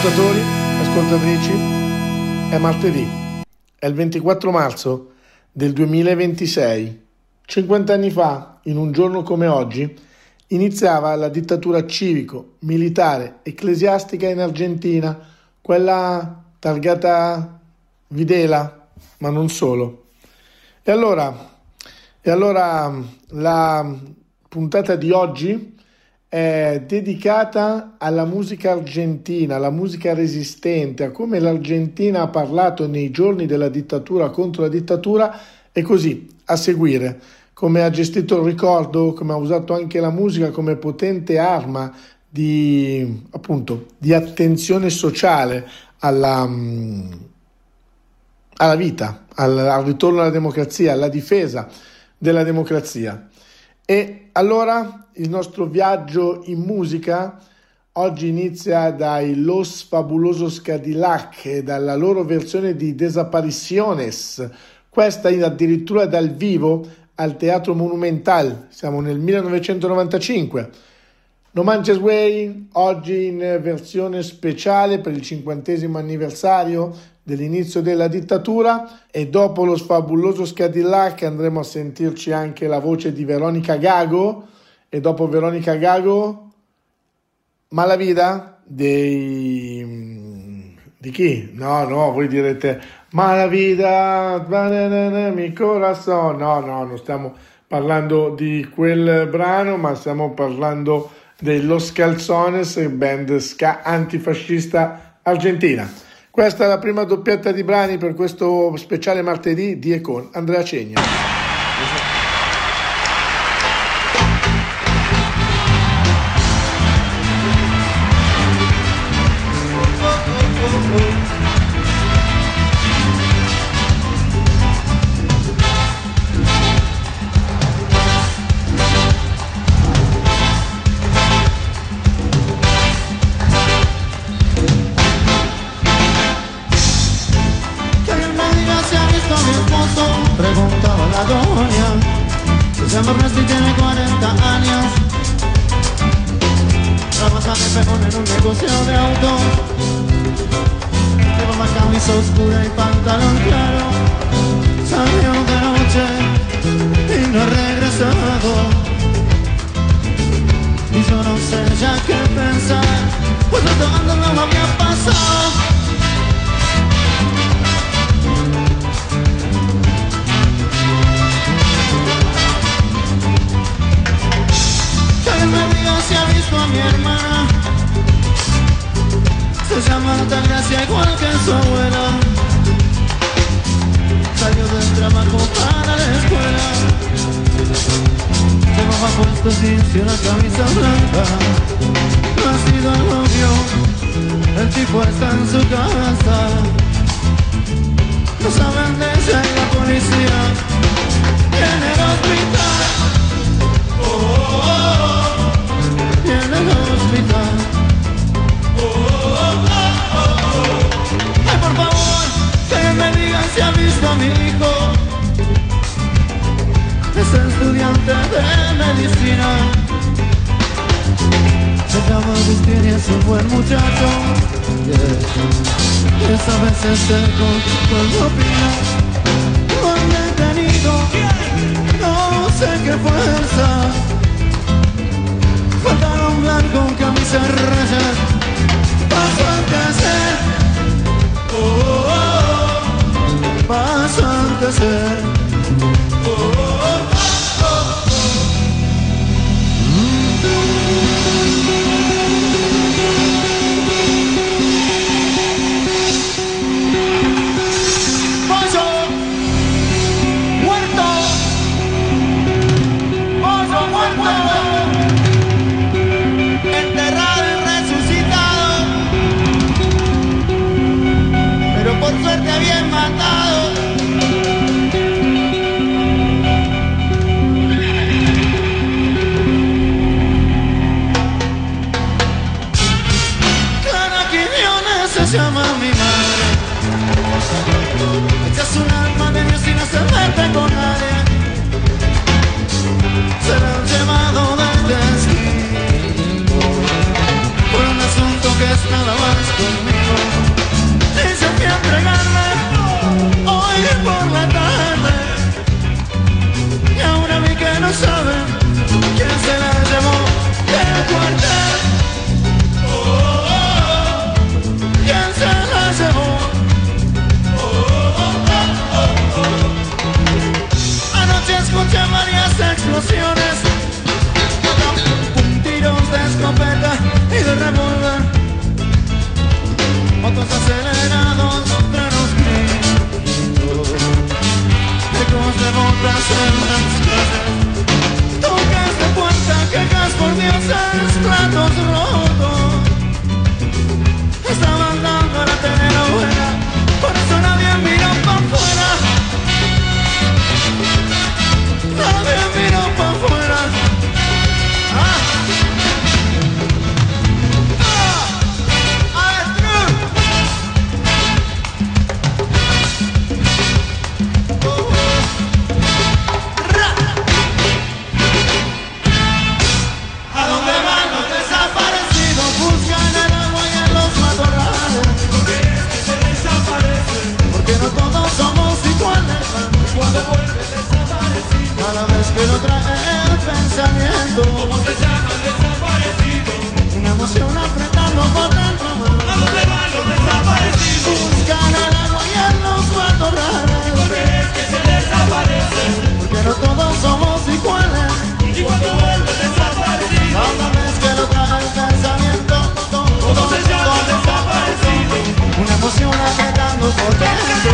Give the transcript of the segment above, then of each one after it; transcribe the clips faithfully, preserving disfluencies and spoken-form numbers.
ascoltatori, ascoltatrici, è martedì, è il ventiquattro marzo del duemilaventisei. cinquanta anni fa, in un giorno come oggi, iniziava la dittatura civico-militare ecclesiastica in Argentina, quella targata Videla, ma non solo. E allora, e allora la puntata di oggi è dedicata alla musica argentina, alla musica resistente, a come l'Argentina ha parlato nei giorni della dittatura contro la dittatura e così, a seguire, come ha gestito il ricordo, come ha usato anche la musica come potente arma di, appunto, di attenzione sociale alla, alla vita, al, al ritorno alla democrazia, alla difesa della democrazia. E allora il nostro viaggio in musica oggi inizia dai Los Fabulosos Cadillac e dalla loro versione di Desapariciones, questa addirittura dal vivo al Teatro Monumental, siamo nel millenovecentonovantacinque. No Manches Way, oggi in versione speciale per il cinquantesimo anniversario dell'inizio della dittatura, e dopo Los Fabulosos Cadillac andremo a sentirci anche la voce di Veronica Gago, e dopo Veronica Gago Mala Vida dei... di chi? No, no, voi direte Mala Vida, mi corazón. No, no, non stiamo parlando di quel brano, ma stiamo parlando dei Los Calzones, band ska antifascista argentina. Questa è la prima doppietta di brani per questo speciale martedì di e con Andrea Cegna. Preguntaba la doña, se llama Ernesto y tiene cuarenta años. Trabaja de peón en un negocio de autos. Lleva una camisa oscura y pantalón claro. Salió de noche y no ha regresado. Y yo no sé ya qué pensar, pues tomando no me había pasado. Me diga si ha visto a mi hermana, se llama Altagracia igual que su abuela. Salió del trabajo para la escuela, llevaba puestos jeans y una camisa blanca. No ha sido el novio, el tipo está en su casa. No saben de si hay la policía en el hospital. Oh, oh, oh, oh. En el hospital. Oh, oh, oh, oh, oh. Ay, por favor, que me digan si ha visto a mi hijo. Es estudiante de medicina. Se llama Agustín y es un buen muchacho. Yeah. Es a veces el con lo opina. Lo han detenido, no sé qué fuerza. Pantalón blanco, camisa rayas, paso antes, oh, oh, oh, paso antes, oh, oh, oh, oh, Pollo, muerto, pollo muerto. Enterrado y resucitado, pero por suerte bien matado. Clara Quiñones se llama mi madre. Ella es un alma de Dios y no se mete con nadie. Será el llamado del destino, por un asunto que es nada más conmigo. explosiones, tiros de escopeta y de revólver, otros acelerados, trenos gringos, ecos de botas en las calles, toques de puerta, quejas por dioses, platos rotos. Estaban dando la telenovela, por eso nadie miró pa' afuera. Nadie miró pa' afuera. Ah. Cada vez que lo trae el pensamiento, ¿cómo se llama el desaparecido? Una emoción apretando por dentro. ¿A dónde van los desaparecidos? Buscan el agua y en los matorrales. ¿Por qué es que se desaparecen? Porque no todos somos iguales. ¿Y cuando vuelve el desaparecido? Cada vez que lo trae el pensamiento, ¿cómo se llama el desaparecido? Una emoción apretando por dentro.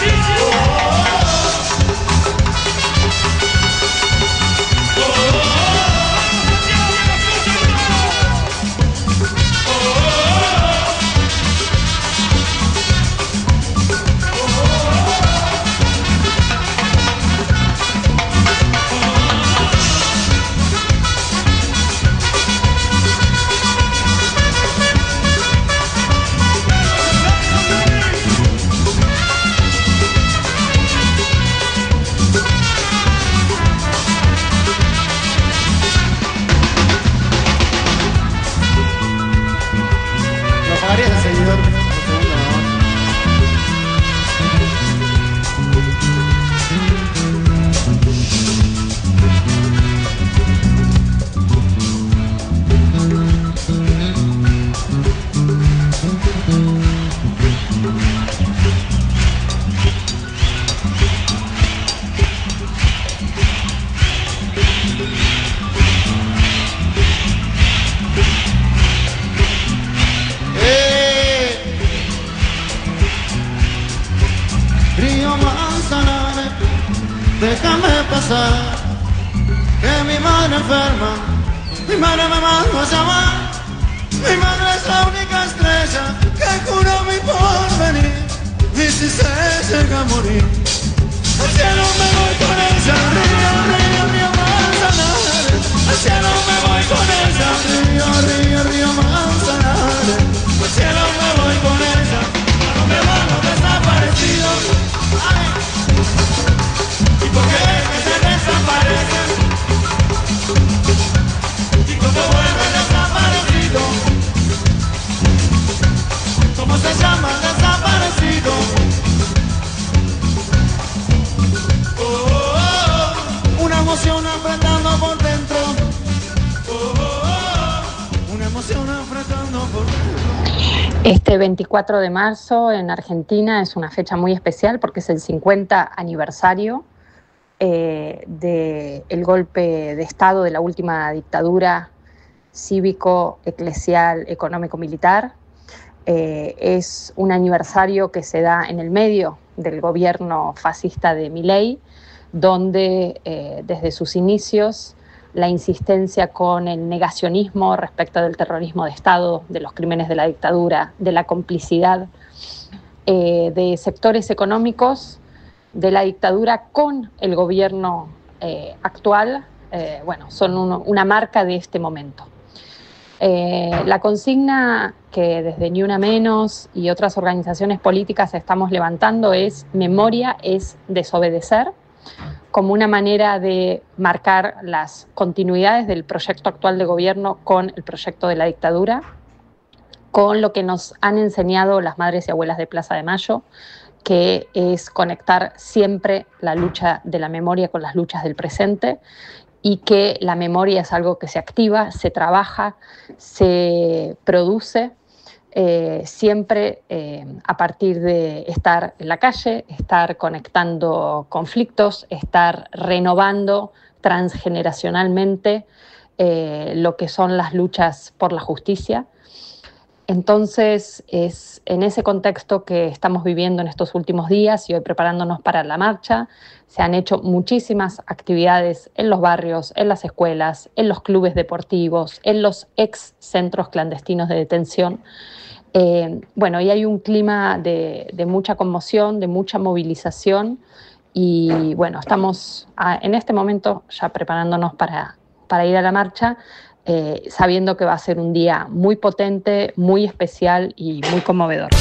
Déjame pasar, que mi madre enferma, mi madre me mandó a llamar. Mi madre es la única estrella que cura mi porvenir. Y si se llega a morir, al cielo me voy con ella. Río, río, río Manzanares, al cielo me voy con ella. Río, río, río Manzanares, al cielo me voy con ella. ¿A dónde van los desaparecidos? Ay. ¿Y por qué es que se desaparecen? ¿Y cómo vuelve el desaparecido? ¿Cómo se llama el desaparecido? Oh, oh, oh. Una emoción apretando por dentro. Oh, oh, oh. Una emoción apretando por dentro. Este veinticuatro de marzo en Argentina es una fecha muy especial porque es el cincuenta aniversario Eh, del golpe de Estado de la última dictadura cívico, eclesial, económico-militar. Eh, es un aniversario que se da en el medio del gobierno fascista de Milei, donde eh, desde sus inicios la insistencia con el negacionismo respecto del terrorismo de Estado, de los crímenes de la dictadura, de la complicidad eh, de sectores económicos de la dictadura con el gobierno eh, actual, eh, bueno, son uno, una marca de este momento. Eh, la consigna que desde Ni Una Menos y otras organizaciones políticas estamos levantando es memoria es desobedecer, como una manera de marcar las continuidades del proyecto actual de gobierno con el proyecto de la dictadura, con lo que nos han enseñado las madres y abuelas de Plaza de Mayo, que es conectar siempre la lucha de la memoria con las luchas del presente, y que la memoria es algo que se activa, se trabaja, se produce eh, siempre eh, a partir de estar en la calle, estar conectando conflictos, estar renovando transgeneracionalmente eh, lo que son las luchas por la justicia. Entonces, es en ese contexto que estamos viviendo en estos últimos días y hoy preparándonos para la marcha. Se han hecho muchísimas actividades en los barrios, en las escuelas, en los clubes deportivos, en los ex centros clandestinos de detención. Eh, bueno, y hay un clima de, de mucha conmoción, de mucha movilización y bueno, estamos a, en este momento ya preparándonos para, para ir a la marcha. Eh, sabiendo que va a ser un día muy potente, muy especial y muy conmovedor.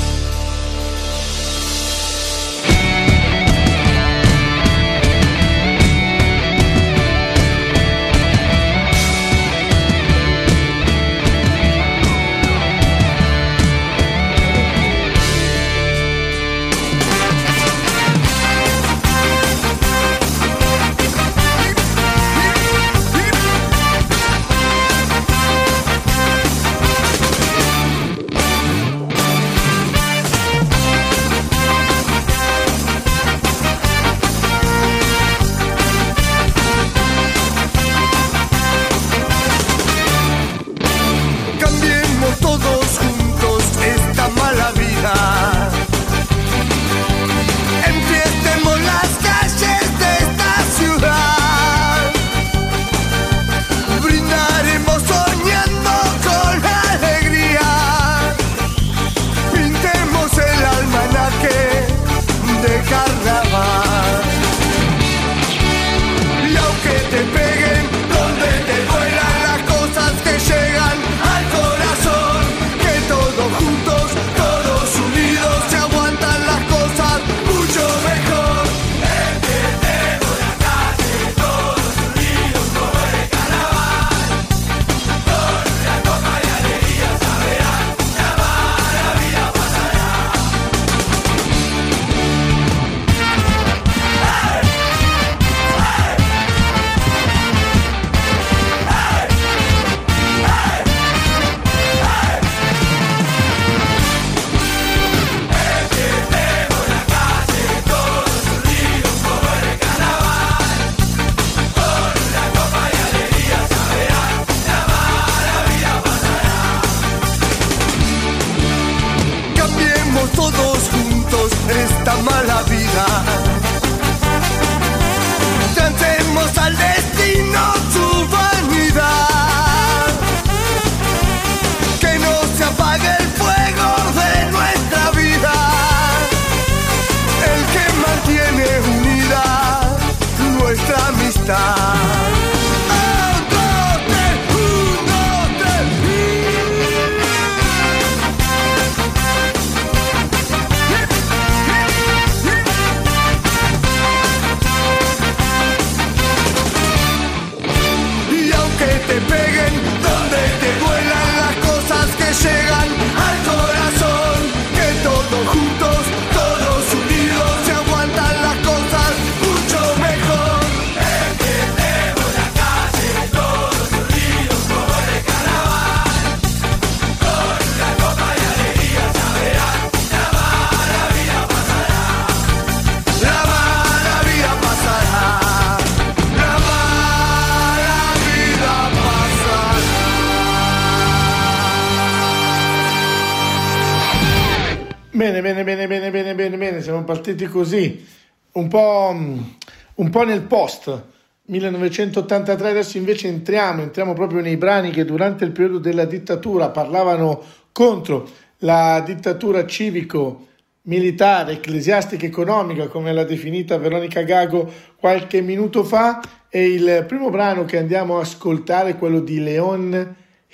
Bene, bene, bene, bene, bene, bene, bene, siamo partiti così, un po', un po' nel post millenovecentottantatré, adesso invece entriamo, entriamo proprio nei brani che durante il periodo della dittatura parlavano contro la dittatura civico-militare, ecclesiastica, economica, come l'ha definita Veronica Gago qualche minuto fa, e il primo brano che andiamo a ascoltare è quello di León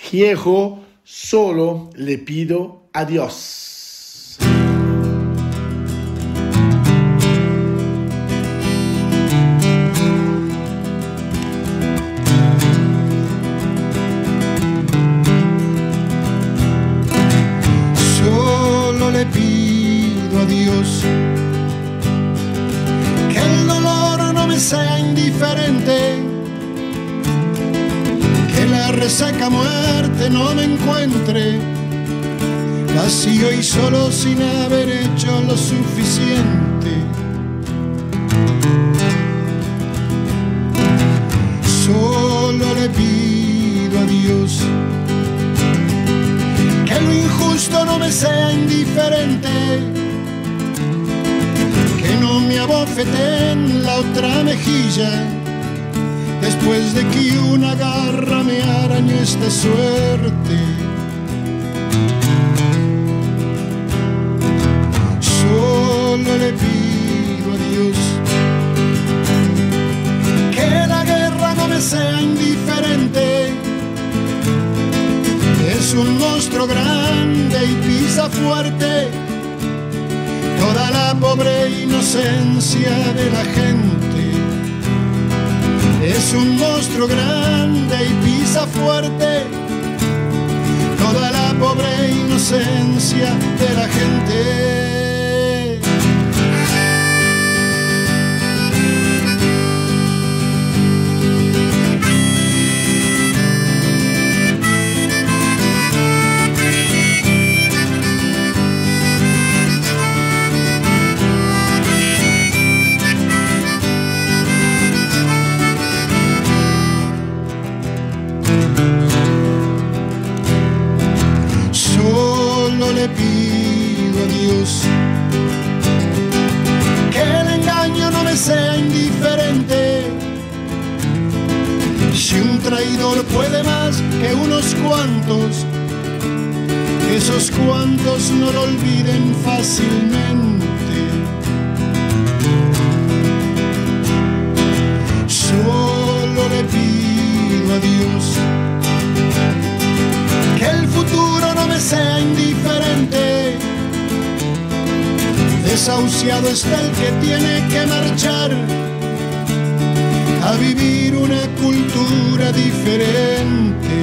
Gieco, Solo le pido a Dios. Le pido a Dios que el dolor no me sea indiferente, que la resaca muerte no me encuentre vacío y solo sin haber hecho lo suficiente. Solo le pido a Dios que lo injusto no me sea indiferente, que no me abofete en la otra mejilla, después de que una garra me arañó esta suerte. Solo le pido a Dios que la guerra no me sea indiferente. Es un monstruo grande y pisa fuerte toda la pobre inocencia de la gente. Es un monstruo grande y pisa fuerte toda la pobre inocencia de la gente. Le pido a Dios que el engaño no me sea indiferente. Si un traidor puede más que unos cuantos, que esos cuantos no lo olviden fácilmente. Solo le pido a Dios que el futuro no me sea indiferente. Desahuciado está el que tiene que marchar a vivir una cultura diferente.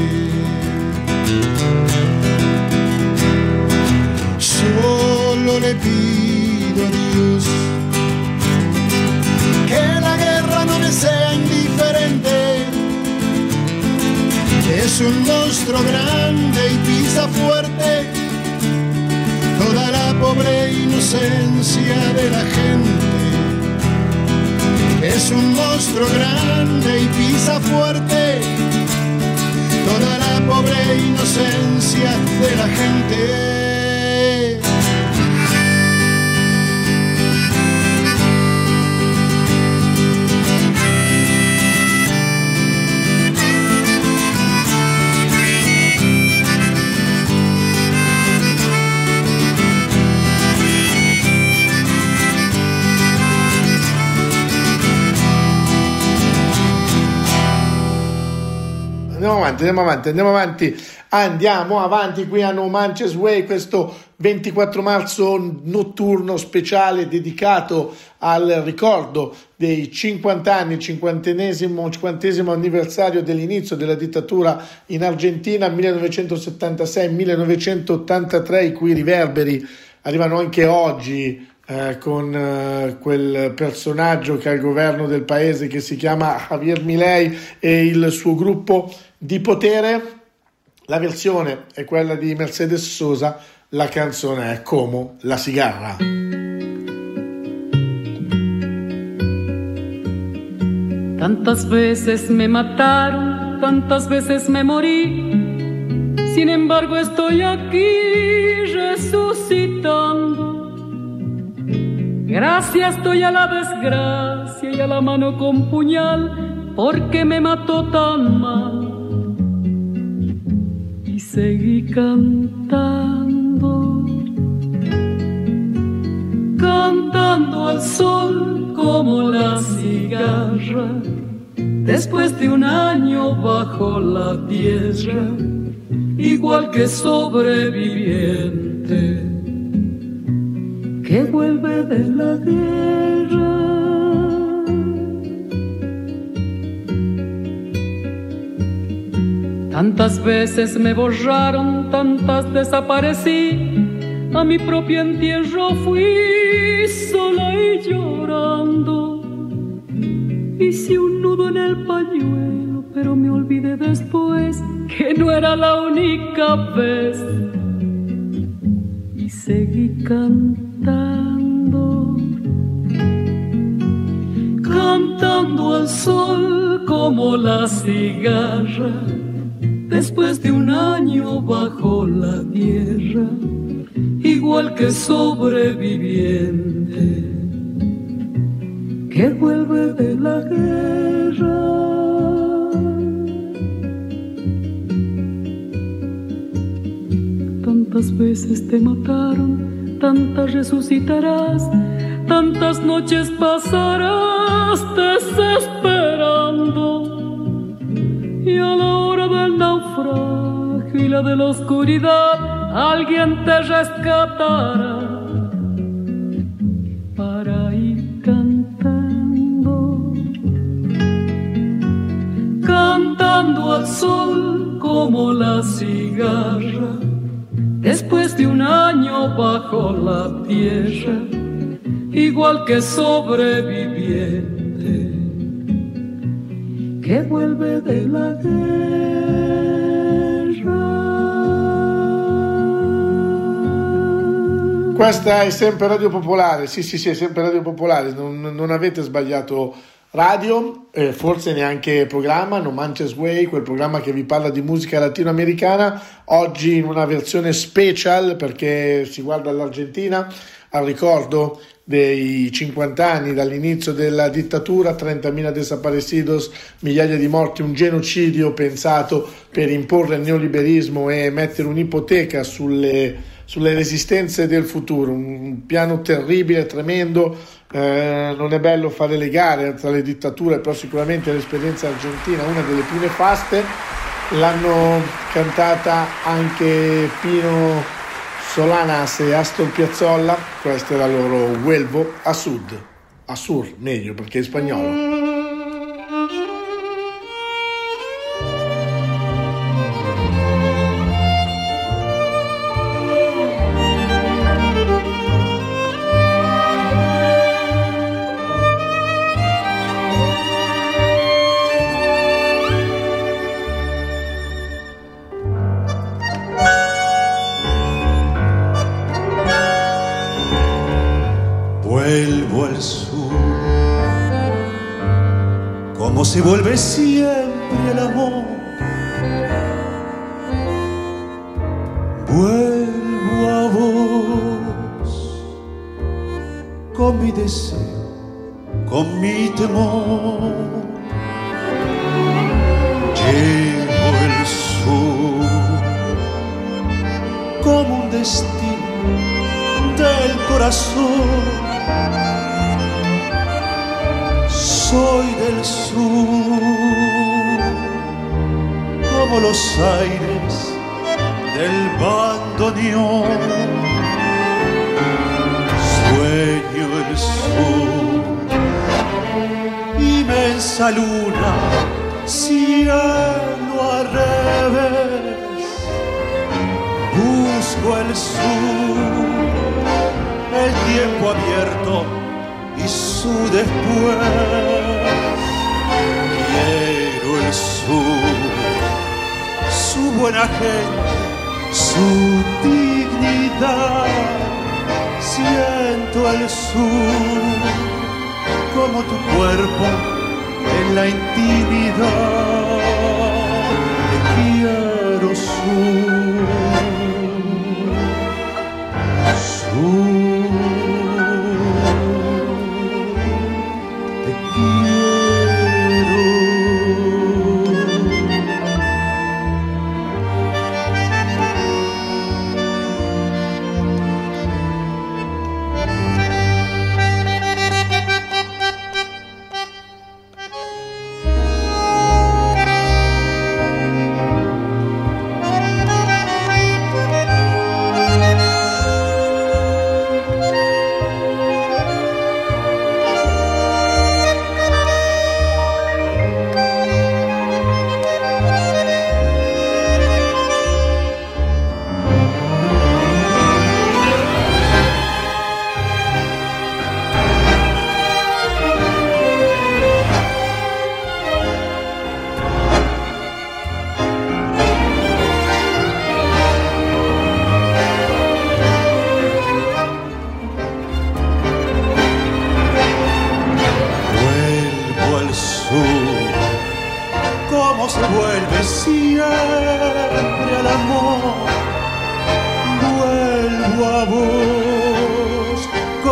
Solo le pido a Dios que la guerra no me sea indiferente. Es un monstruo grande y pisa fuerte toda la pobre inocencia de la gente. Es un monstruo grande y pisa fuerte toda la pobre inocencia de la gente. Andiamo avanti, andiamo avanti, andiamo avanti, andiamo avanti qui a No Manches Way, questo ventiquattro marzo notturno speciale dedicato al ricordo dei cinquanta anni, cinquantesimo, cinquantesimo anniversario dell'inizio della dittatura in Argentina, millenovecentosettantasei millenovecentottantatré, i cui riverberi arrivano anche oggi. Eh, con eh, quel personaggio che ha il governo del paese, che si chiama Javier Milei, e il suo gruppo di potere. La versione è quella di Mercedes Sosa, la canzone è Como la cigarra. Tantas veces me mataron, tantas veces me morí, sin embargo estoy aquí resucitando. Gracias estoy a la desgracia y a la mano con puñal, porque me mató tan mal. Y seguí cantando, cantando al sol como la cigarra, después de un año bajo la tierra, igual que sobreviviente que vuelve de la guerra. Tantas veces me borraron, tantas desaparecí, a mi propio entierro fui sola y llorando. Hice un nudo en el pañuelo, pero me olvidé después que no era la única vez. Y seguí cantando, cantando al sol como la cigarra, después de un año bajo la tierra, igual que sobreviviente que vuelve de la guerra. Tantas veces te mataron, tantas resucitarás, tantas noches pasarás desesperando, y a la hora del naufragio y la de la oscuridad alguien te rescatará para ir cantando, cantando al sol como la cigarra, después de un año bajo la tierra, igual que sobreviviente que vuelve de la guerra. Questa è sempre Radio Popolare, sì sì sì, è sempre Radio Popolare, non, non avete sbagliato radio, eh, forse neanche programma, No Manches Way, quel programma che vi parla di musica latinoamericana, oggi in una versione special perché si guarda all'Argentina, al ricordo dei cinquanta anni dall'inizio della dittatura, trentamila desaparecidos, migliaia di morti, un genocidio pensato per imporre il neoliberismo e mettere un'ipoteca sulle, sulle resistenze del futuro, un piano terribile, tremendo. Eh, non è bello fare le gare tra le dittature, però sicuramente l'esperienza argentina è una delle più nefaste. L'hanno cantata anche Pino Solanas e Astor Piazzolla, questo era il loro Vuelvo a Sud, a Sur meglio perché è spagnolo. Vuelvo al sur, como se vuelve siempre el amor. Vuelvo a vos, con mi deseo, con mi temor. Llevo el sur como un destino del corazón. Soy del sur, como los aires del bandoneón. Sueño el sur, inmensa luna, cielo al revés. Busco el sur, el tiempo abierto y su después. Quiero el sur, su buena gente, su dignidad. Siento el sur como tu cuerpo en la intimidad. Te quiero sur, sur.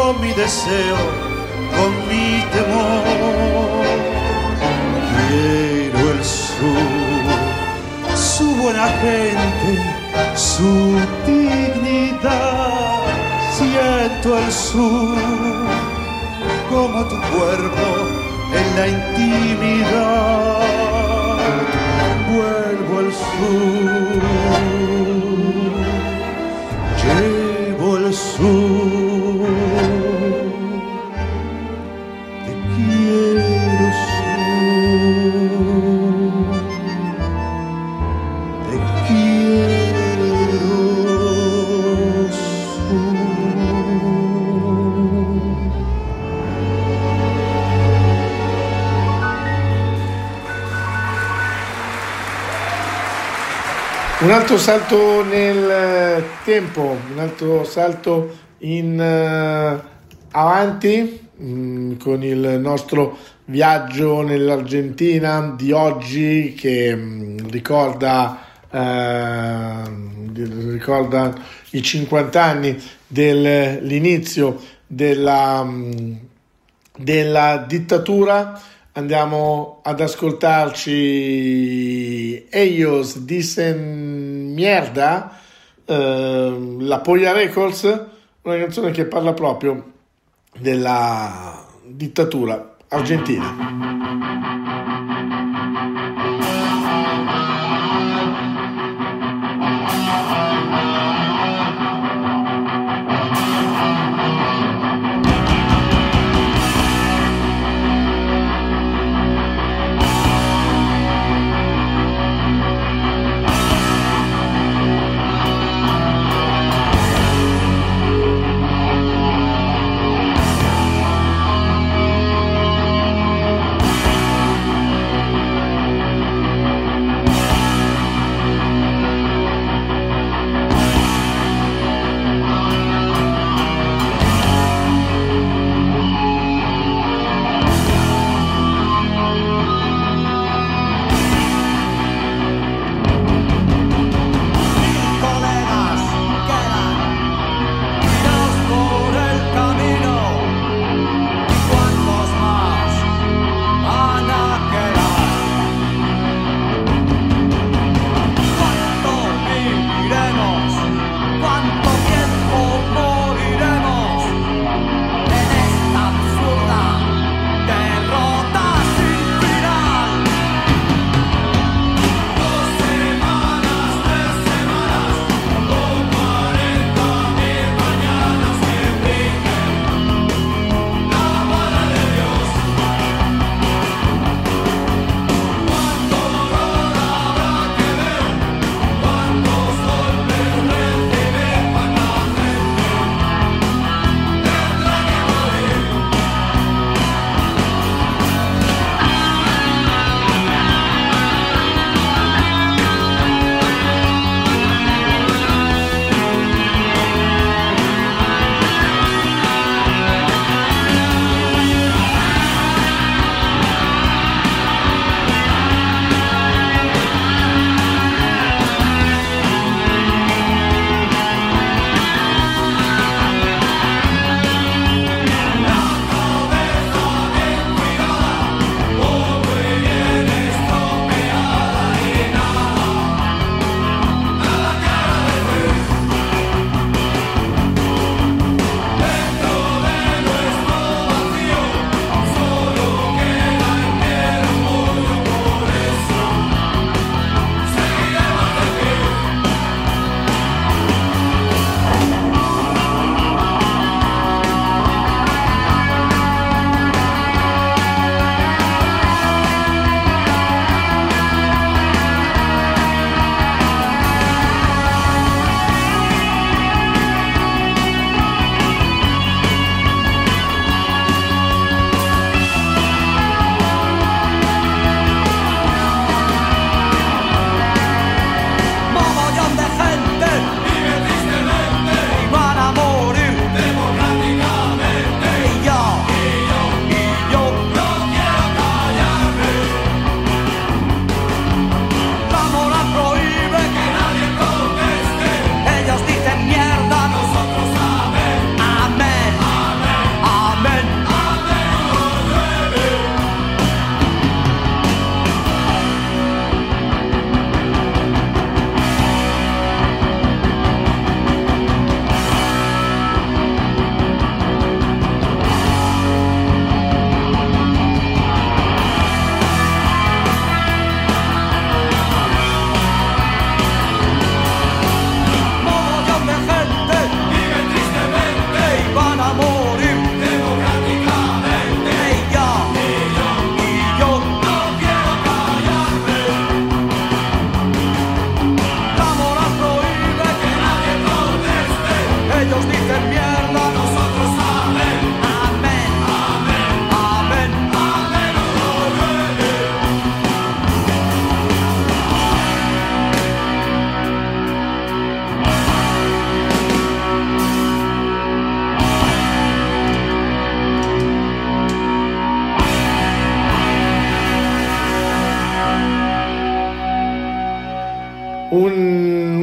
con mi deseo, con mi temor. Quiero el sur, su buena gente, su dignidad. Siento el sur como tu cuerpo en la intimidad. Vuelvo al sur, llevo el sur. Te quiero sur, te quiero sur. Un altro salto nel tempo, un altro salto in uh, avanti mh, con il nostro viaggio nell'Argentina di oggi che mh, ricorda, uh, ricorda i cinquanta anni dell'inizio della, mh, della dittatura. Andiamo ad ascoltarci Ellos Dicen Mierda, eh, La Polla Records, una canzone che parla proprio della dittatura argentina.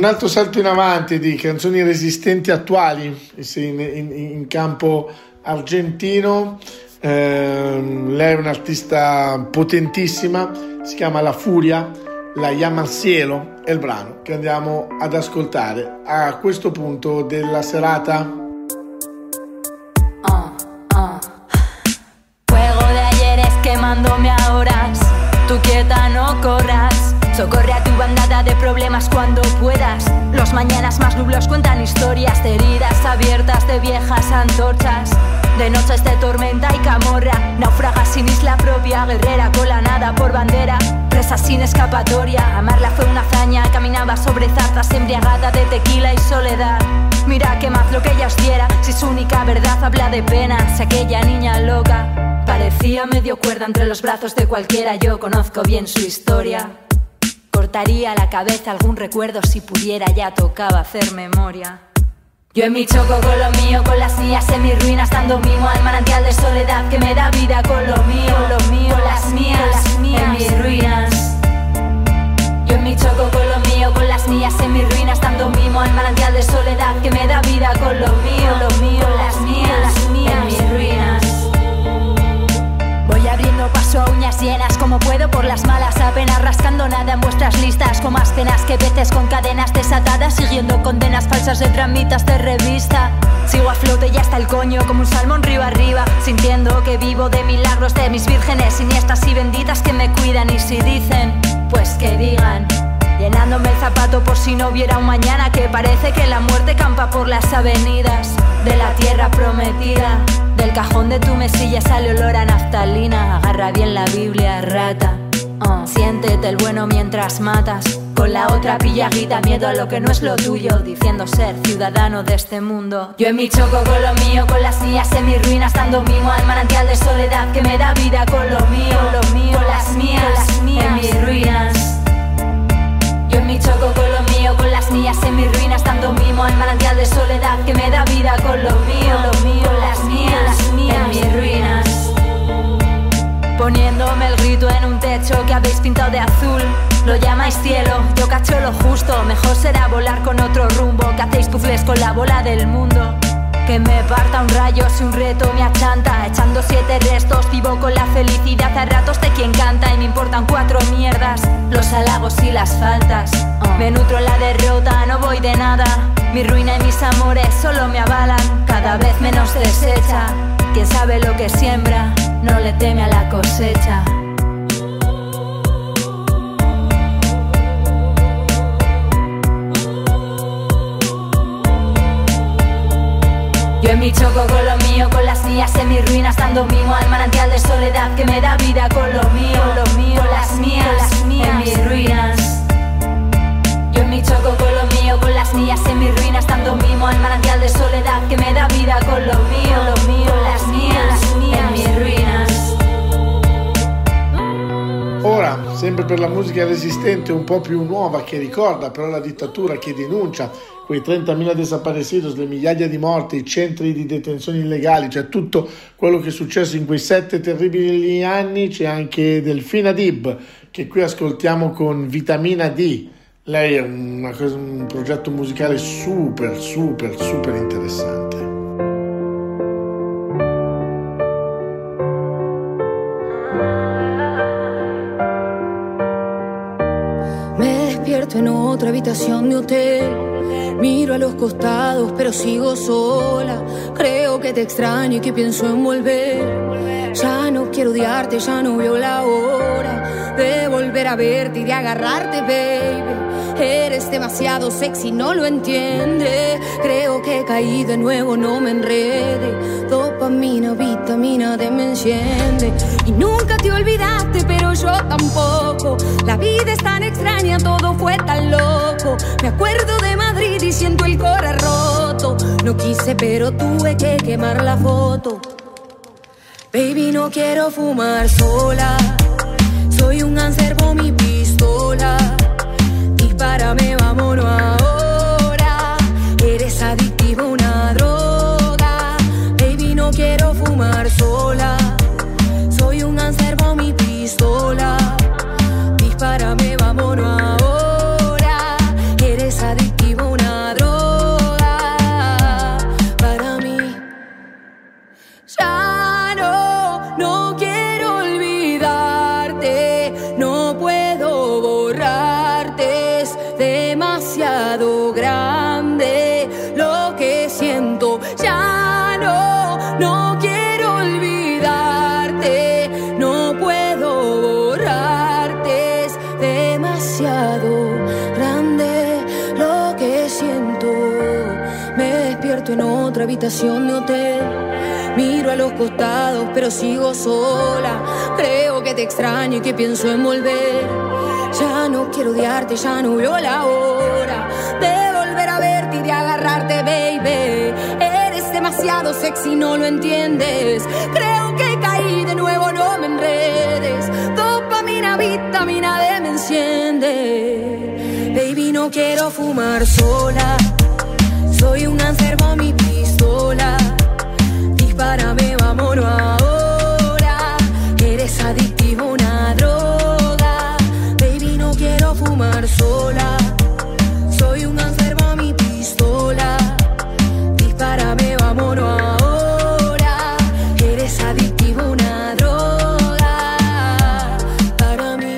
Un altro salto in avanti di canzoni resistenti attuali in, in, in campo argentino. Eh, lei è un'artista potentissima, si chiama La Furia, La Llama al Cielo è il brano che andiamo ad ascoltare a questo punto della serata. Uh, uh. Fuego de ayer es quemándome a horas, tú quieta no corras. Socorre a tu bandada de problemas cuando puedas. Los mañanas más nublos cuentan historias de heridas abiertas de viejas antorchas. De noches de tormenta y camorra, naufragas sin isla propia, guerrera con la nada por bandera, presa sin escapatoria. Amarla fue una hazaña, caminaba sobre zarzas embriagada de tequila y soledad. Mira que más lo que ella os diera, si su única verdad habla de pena. Si aquella niña loca parecía medio cuerda entre los brazos de cualquiera, yo conozco bien su historia. Cortaría la cabeza algún recuerdo si pudiera, ya tocaba hacer memoria. Yo en mi choco con lo mío, con las mías en mis ruinas, dando mimo al manantial de soledad que me da vida con lo mío, lo mío, con las mías, con las mías en mis ruinas. Yo en mi choco con lo mío, con las mías en mis ruinas, dando mimo al manantial de soledad que me da vida con lo mío, lo mío, con las mías, con las mías en mis ruinas. Voy abriendo paso a uñas llenas como puedo por las malas, apenas rascando nada en vuestras listas, con más penas que peces con cadenas desatadas, siguiendo condenas falsas de tramitas de revista. Sigo a flote y hasta el coño como un salmón río arriba, sintiendo que vivo de milagros de mis vírgenes siniestras y benditas que me cuidan. Y si dicen, pues que digan, llenándome el zapato por si no hubiera un mañana, que parece que la muerte campa por las avenidas de la tierra prometida. Del cajón de tu mesilla sale olor a naftalina, agarra bien la Biblia, rata. Uh, siéntete el bueno mientras matas, con la otra pillaguita miedo a lo que no es lo tuyo, diciendo ser ciudadano de este mundo. Yo en mi choco con lo mío, con las mías en mis ruinas, dando mimo al manantial de soledad que me da vida con lo mío, lo mío, con las mías, con las mías en mis ruinas. Yo en mi choco con lo mío, con las mías en mis ruinas, dando mimo al manantial de soledad que me da vida con lo mío, lo mío, con las mías, con las mías en mis ruinas. Poniéndome el grito en un techo que habéis pintado de azul, lo llamáis cielo, yo cacho lo justo, mejor será volar con otro rumbo, que hacéis puzzles con la bola del mundo. Que me parta un rayo si un reto me achanta, echando siete restos, vivo con la felicidad a ratos de quien canta y me importan cuatro mierdas, los halagos y las faltas. uh. Me nutro en la derrota, no voy de nada, mi ruina y mis amores solo me avalan, cada vez menos deshecha. Quien sabe lo que siembra, no le teme a la cosecha. Yo en mi choco con lo mío, con las mías en mis ruinas, dando mimo al manantial de soledad que me da vida con lo mío, lo mío, con las mías, con las mías en mis ruinas. Yo en mi choco con lo mío, con las mías en mis ruinas, dando mimo al manantial de soledad que me da vida con lo mío, lo mío, con las mías, con las mías en mis ruinas. Ora, sempre per la musica resistente, un po' più nuova, che ricorda però la dittatura, che denuncia quei trentamila desaparecidos, le migliaia di morti, i centri di detenzione illegali, cioè tutto quello che è successo in quei sette terribili anni. C'è anche Delfina Dib, che qui ascoltiamo con Vitamina D. Lei è una cosa, un progetto musicale super, super, super interessante. Me despierto en otra habitación de hotel, miro a los costados pero sigo sola, creo que te extraño y que pienso en volver. Ya no quiero odiarte, ya no veo la hora de volver a verte y de agarrarte, baby. Eres demasiado sexy, no lo entiendes. Creo que caí de nuevo, no me enrede. Dopamina, vitamina D me enciende. Y nunca te olvidaste, pero yo tampoco. La vida es tan extraña, todo fue tan loco. Me acuerdo de Madrid y siento el corazón roto. No quise, pero tuve que quemar la foto. Baby, no quiero fumar sola. Soy un anservo, mi pistola. Dispárame, vámonos ahora. Eres adictiva, una droga. Baby, no quiero fumar sola. Soy un anservo, mi pistola. Dispárame, vámonos ahora. Eres adictiva. despierto en otra habitación de hotel. Miro a los costados, pero sigo sola. Creo que te extraño y que pienso en volver. Ya no quiero odiarte, ya no veo la hora de volver a verte y de agarrarte, baby. Eres demasiado sexy, no lo entiendes. Creo que caí de nuevo, no me enredes. Dopamina, vitamina D me enciende. Baby, no quiero fumar sola. Soy un cáncer con mi pistola. Dispárame, vámonos ahora. Eres adictivo, una droga. Baby, no quiero fumar sola. Soy un cáncer con mi pistola. Dispárame, vámonos ahora. Eres adictivo, una droga para mí.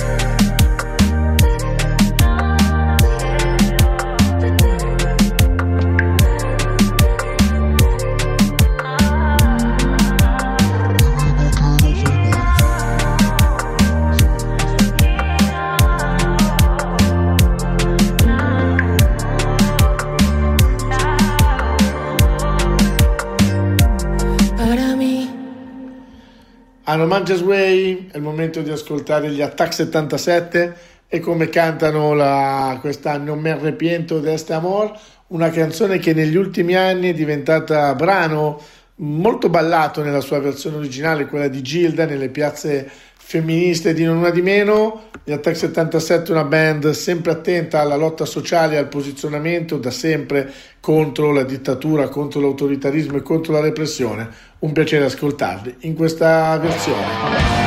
A No Manches Way è il momento di ascoltare gli Attack settantasette e come cantano la, questa Non me arrepiento de este amor, una canzone che negli ultimi anni è diventata brano molto ballato nella sua versione originale, quella di Gilda, nelle piazze femministe di Non Una Di Meno. Gli Attack settantasette, una band sempre attenta alla lotta sociale e al posizionamento, da sempre contro la dittatura, contro l'autoritarismo e contro la repressione. Un piacere ascoltarli in questa versione.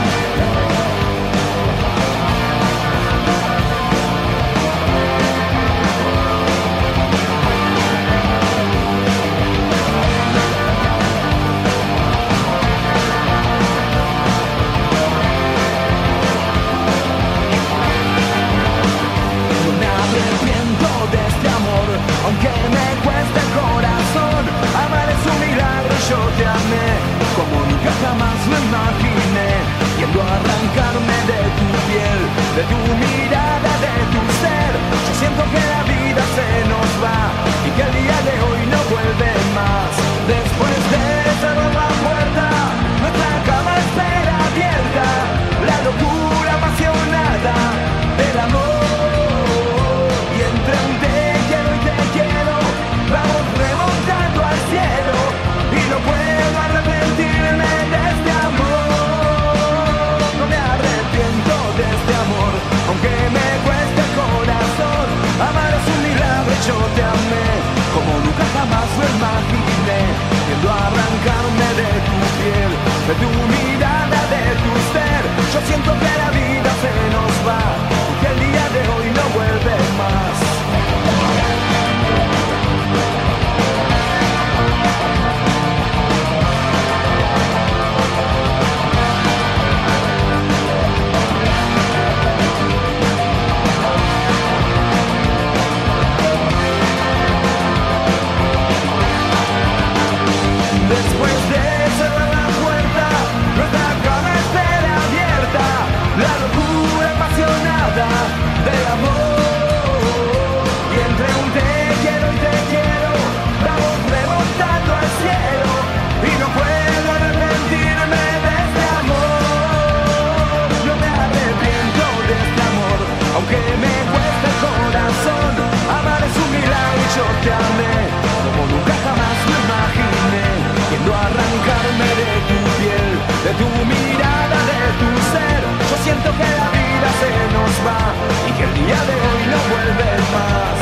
de tu mirada, de tu ser. Yo siento que la vida se nos va y que el día de hoy no vuelve más. Después de cerrar la puerta, nuestra cama espera abierta, la locura apasionada del amor. Y entre un te quiero y te quiero, vamos remontando al cielo, y no puedo arrepentirme de este amor. Yo me arrepiento de este amor, aunque me cueste el corazón. Amar es un milagro y yo te amé, como nunca jamás lo imaginé. Queriendo arrancarme de tu piel, de tu mirada, de tu ser. Yo siento que la vida se nos va y que el día de hoy no vuelve más.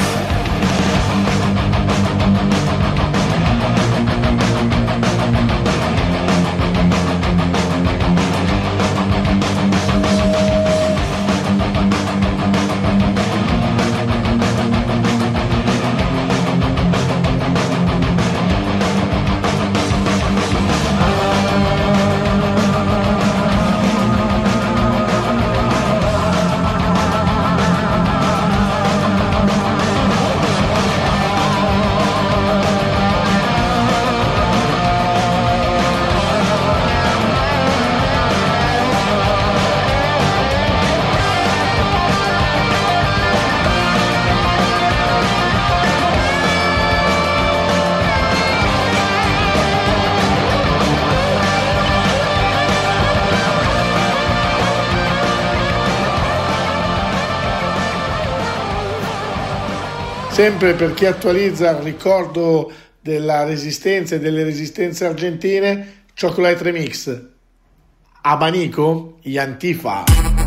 Sempre per chi attualizza il ricordo della resistenza e delle resistenze argentine, Chocolate Remix, Abanico y Antifa.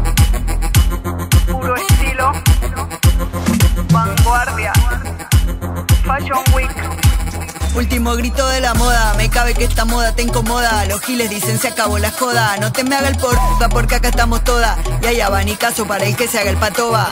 Puro estilo, vanguardia, Fashion Week. Último grito de la moda, me cabe que esta moda te incomoda. Los giles dicen se acabó la joda. No te me haga el porca porque acá estamos todas. Y hay abanicazo para el que se haga el patoba.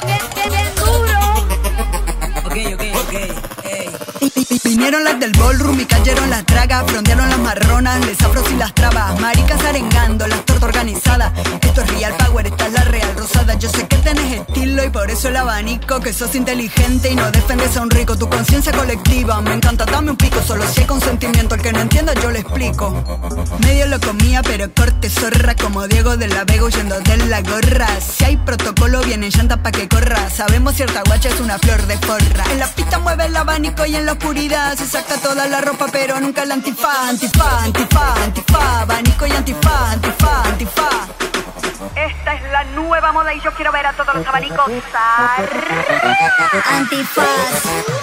Ok, ok, ok, ey. Vinieron las del ballroom y cayeron las dragas. Frondearon las marronas, les afros y las trabas. Maricas arengando, las tortas organizadas. Esto es real power, esta es la real rosada. Yo sé que tenés estilo y por eso el abanico. Que sos inteligente y no defendes a un rico. Tu conciencia colectiva, me encanta, dame un pico. Solo si hay consentimiento, el que no entienda yo le explico. Medio lo comía pero corte zorra. Como Diego de la Vega huyendo de la gorra. Si hay protocolo viene en llanta pa' que corra. Sabemos cierta guacha es una flor de forra. En la pista mueve el abanico y en la oscuridad se saca toda la ropa pero nunca el antifa. Antifa, antifa, antifa, abanico y antifa, antifa, antifa. Esta es la nueva moda y yo quiero ver a todos los abanicos. Antifaz.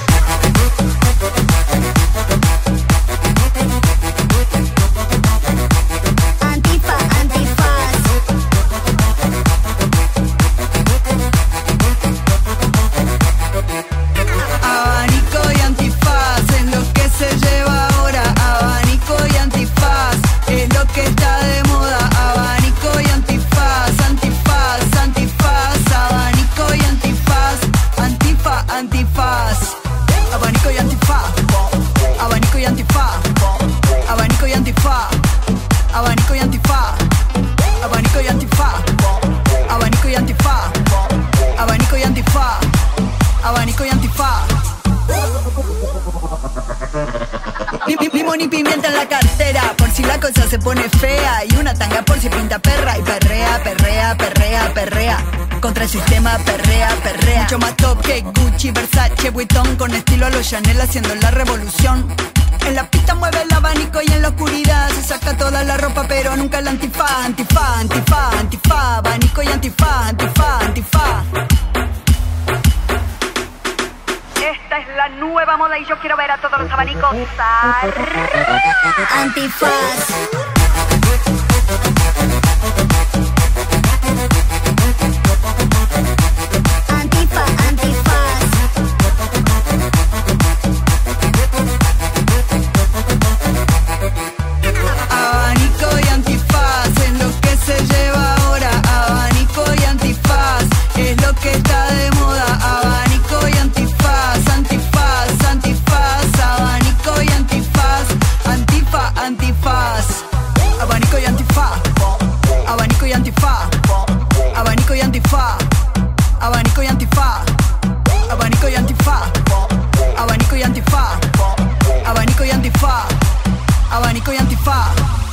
Antifa, antifaz. Abanico y antifaz es lo que se lleva ahora. Abanico y antifaz es lo que está de moda. Abanico y antifaz, antifaz, antifaz. Abanico y antifaz, antifa, antifaz. Abanico y antifaz, abanico y antifaz, abanico y antifaz, abanico y antifaz, abanico y antifaz, abanico y antifaz, abanico y antifaz, abanico y antifaz. Ni, ni, limón y pimienta en la cartera, por si la cosa se pone fea. Y una tanga por si pinta perra. Y perrea, perrea, perrea, perrea. Contra el sistema, perrea, perrea. Mucho más top que Gucci, Versace, Vuitton. Con estilo a los Chanel haciendo la revolución. En la pista mueve el abanico y en la oscuridad se saca toda la ropa pero nunca el antifa. Antifa, antifa, antifa. Abanico y antifa, antifa, antifa. Esta es la nueva moda y yo quiero ver a todos los abanicos. Antifaz. Antifa, antifaz. Abanico y antifaz es lo que se lleva ahora. Abanico y antifaz es lo que está de moda. Abanico y antifaz, antifaz, antifaz. Abanico y antifaz, antifa, antifaz. Abanico y antifaz, abanico y antifaz, abanico y antifaz, abanico y antifaz, abanico y antifaz, abanico y antifaz, abanico y antifaz, abanico y antifaz.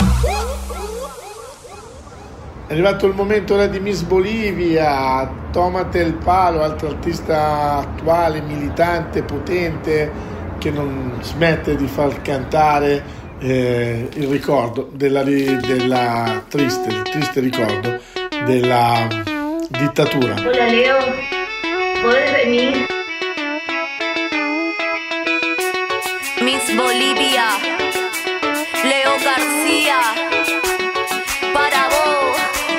È arrivato il momento ora di Miss Bolivia, Tómate el Palo, altro artista attuale, militante, potente, che non smette di far cantare eh, il ricordo della, della triste, triste ricordo della dittatura. Hola Leo, ¿podés venir? Miss Bolivia, Leo García, para vos,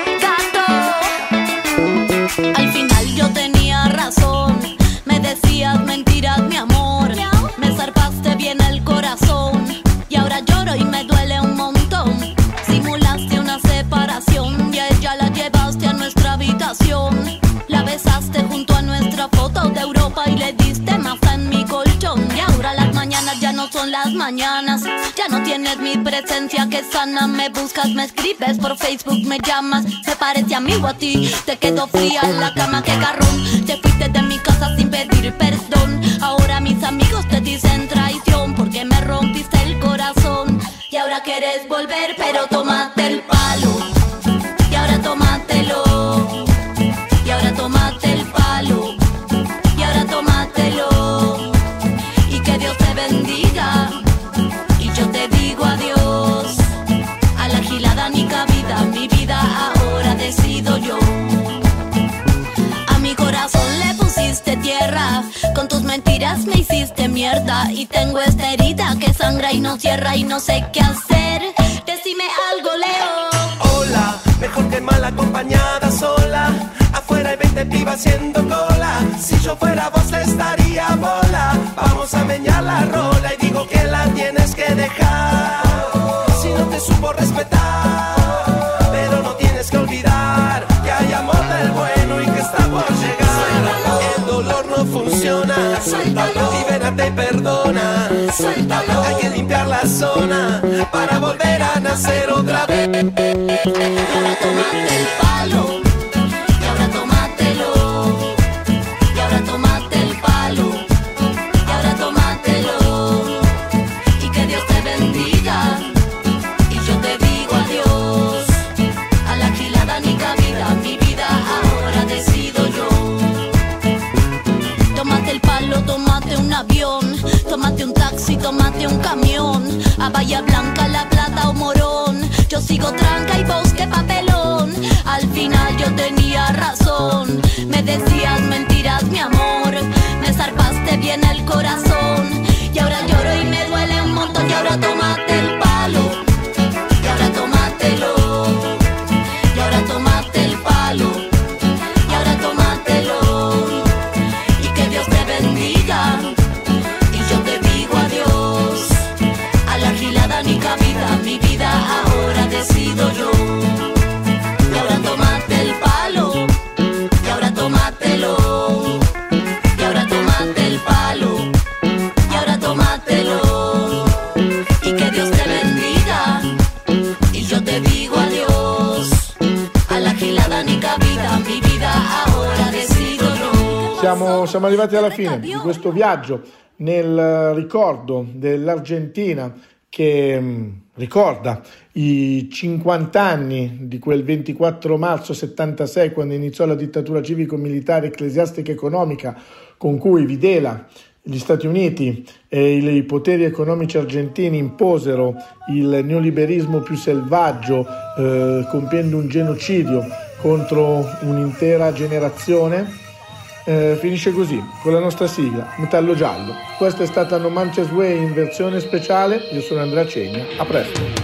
gato. Al final yo tenía razón, me decías mentiras, mi amor. Me zarpaste bien el corazón y ahora lloro y me duele un montón. Simulaste una separación y a ella la llevaste a nuestra habitación. La besaste junto a nuestra foto de Europa y le diste masa en mi colchón. Y ahora las mañanas ya no son las mañanas. Ya no tienes mi presencia que sana. Me buscas, me escribes por Facebook, me llamas. Me parece amigo a ti, te quedo fría en la cama, que garrón. Te fuiste de mi casa sin pedir perdón. Ahora mis amigos te dicen traición porque me rompiste el corazón. Y ahora quieres volver pero tómate el palo. Y ahora tómatelo. Y ahora tómate el palo. Y ahora tómatelo. Y que Dios te bendiga. Y yo te digo adiós. A la gilada ni cabida. Mi vida ahora decido yo. A mi corazón le pusiste tierra. Con tus mentiras me mierda y tengo esta herida que sangra y no cierra y no sé qué hacer. Decime algo, Leo. Hola, mejor que mal acompañada sola. Afuera hay veinte pibas haciendo cola. Si yo fuera vos estaría bola. Vamos a meñar la rola y digo que la tienes que dejar. Si no te supo respetar, pero no tienes que olvidar que hay amor del bueno y que está por llegar. El dolor no funciona, suéltalo, libérate y perdona. Suéltalo, hay que limpiar la zona para volver a nacer otra vez. Y ahora tomate el palo, y ahora tómatelo, y ahora tomate el palo, y ahora tómatelo, y que Dios te bendiga, y yo te digo adiós, a la gilada ni cabida, mi vida ahora decido yo. Tómate el palo, tómate un avión, tómate un taxi, tómate un camión, a Bahía Blanca, La Plata o Morón. Yo sigo tranca y vos qué papelón. Al final yo tenía razón. Me decías mentiras, mi amor. Me zarpaste bien el corazón. Y ahora lloro y me duele un montón. Y ahora tómate el palo, y ahora tómatelo, y ahora tómate el palo, y ahora tómatelo, y que Dios te bendiga, y yo te digo adiós, a la gilada ni cabida, mi vida ahora decido yo. Y ahora tomate el palo, y ahora tómatelo, y ahora tomate el palo, y ahora tómatelo, y que Dios te bendiga, y yo te digo adiós, a la gilada ni cabida, mi vida ahora decido yo. Siamo, siamo arrivati alla fine di questo viaggio nel ricordo dell'Argentina che mh, ricorda i cinquanta anni di quel ventiquattro marzo settantasei, quando iniziò la dittatura civico-militare, ecclesiastica e economica con cui Videla, gli Stati Uniti e i poteri economici argentini imposero il neoliberismo più selvaggio, eh, compiendo un genocidio contro un'intera generazione. Eh, finisce così con la nostra sigla Metallo Giallo. Questa è stata No Manches Way in versione speciale. Io sono Andrea Cegna, a presto.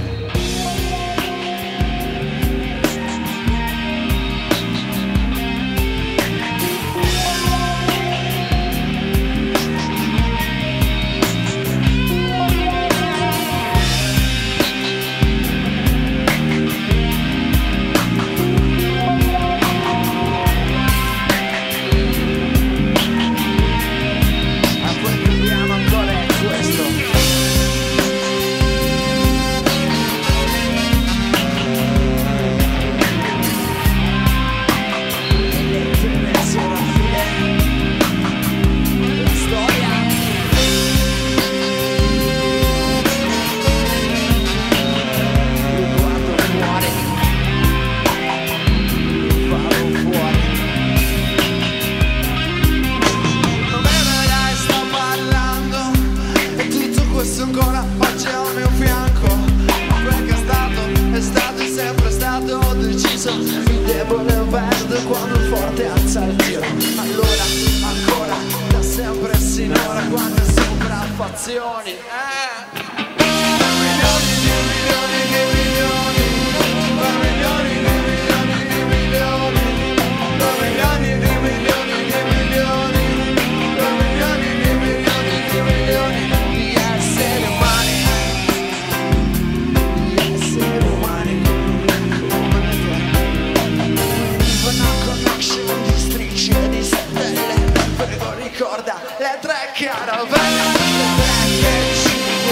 Ricorda le tre caravelle, le tre che ci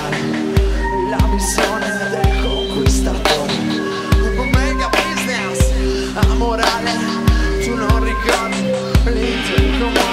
cambiare la visione del conquistatore. Un mega business amorale, tu non ricordi l'intero comune.